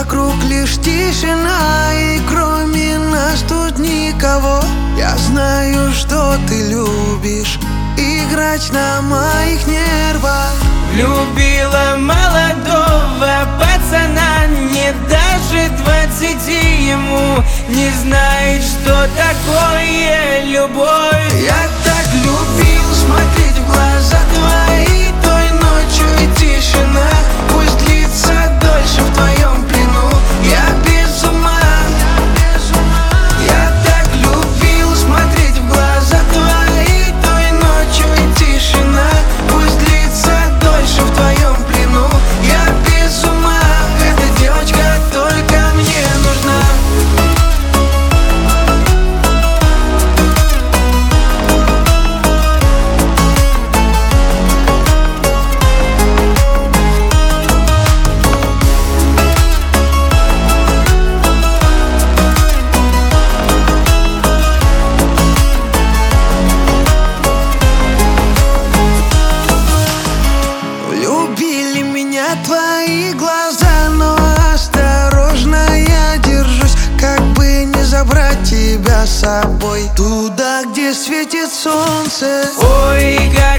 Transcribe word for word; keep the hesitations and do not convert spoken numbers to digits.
вокруг лишь тишина, и кроме нас тут никого. Я знаю, что ты любишь играть на моих нервах. Любила молодого пацана, не даже двадцати ему, не знает, что такое любовь. Я так любил смотреть в глаза твои той ночью, и тишина пусть длится дольше в твоем плену. Я без ума. Я так любил смотреть в глаза твои той ночью, и тишина пусть длится дольше в твоем плену. Я без ума. Эта девочка только мне нужна. Любили меня твои глаза, но осторожно я держусь, как бы не забрать тебя с собой туда, где светит солнце. Ой,